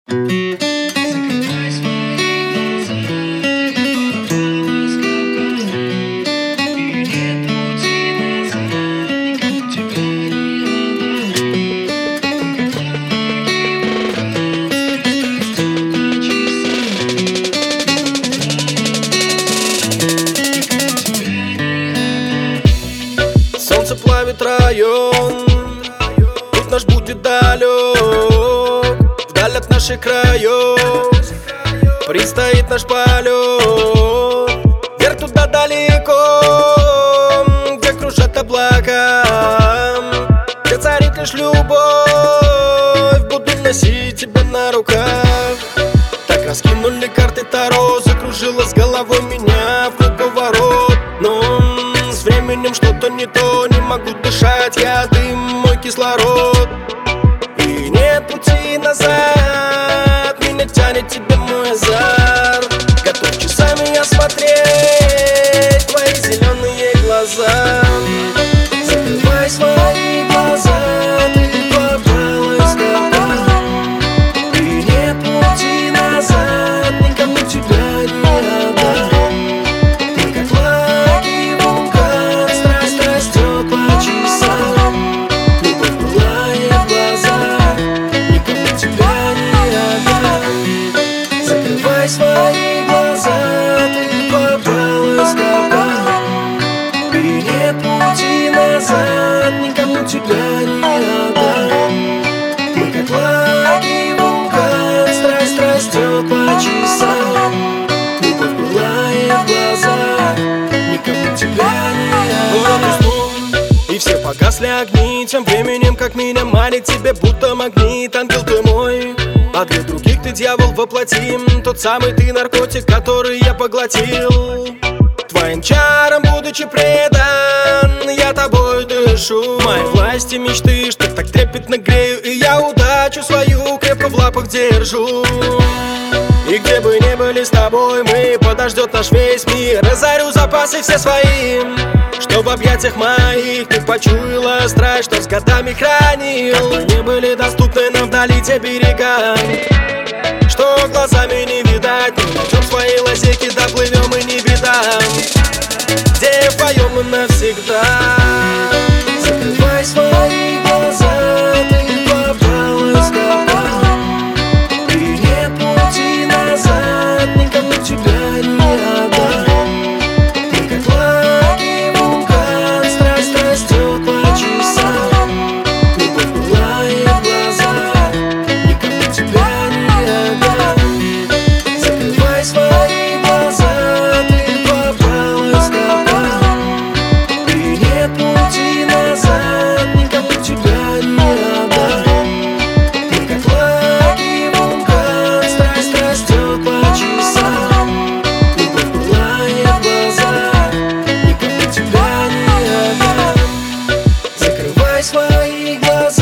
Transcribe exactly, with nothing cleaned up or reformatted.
Закрывай свои глаза, и нет пути назад, никому тебя не отдам. Солнце плавит район, путь наш будет далек, вдаль от наших краев предстоит наш полет. Вверх туда далеко, где кружат облака, где царит лишь любовь. Буду носить тебя на руках. Так раскинули карты Таро, закружилась головой меня в круговорот. Но с временем что-то не то, не могу дышать, я дым, мой кислород. И нет пути назад, меня тянет тебе мой азарт. Готов часами я смотреть твои зеленые глаза. Закрывай свои глаза, ты попалась в капкан. И нет пути назад, никому тебя не отдам. Ты как лаги вулкан, страсть растет по часам. Любовь пылает в глазах, никому тебя не отдам. Закрывай свои глаза, ты попалась в капкан. И нет пути назад, никому тебя не отдам. Мы как лаги вулкан, страсть растет по часам. Любовь пылает в глазах, никому тебя не отдам. И все погасли огни, тем временем как меня манит тебе будто магнит. Ангел ты мой, а для других ты дьявол воплоти. Тот самый ты наркотик, который я поглотил. Твоим чарам будучи предан, я тобой дышу. В моей власти мечты, что так трепетно грею. И я удачу свою крепко в лапах держу. И где бы ни были с тобой мы, подождет наш весь мир. Разорю запасы все свои, что в объятиях моих ты почуяла страсть, что с годами хранил. Как бы не были доступны нам вдали те берега, что глазами не видать. Мы найдем свои лазейки, доплывем и не беда, где вдвоем мы навсегда. Закрывай свои глаза, ты попалась в капкан. И нет пути назад, никому тебя не отдам. Мы как лаги вулкан, страсть растет по часам. Любовь пылает в глазах, никому тебя не отдам. Закрывай свои глаза, ты попалась в капкан. И нет пути назад, никому тебя не отдам. Мы как лаги вулкан, страсть растет по часам. Любовь пылает в глазах, никому тебя не отдам. Закрывай свои глаза.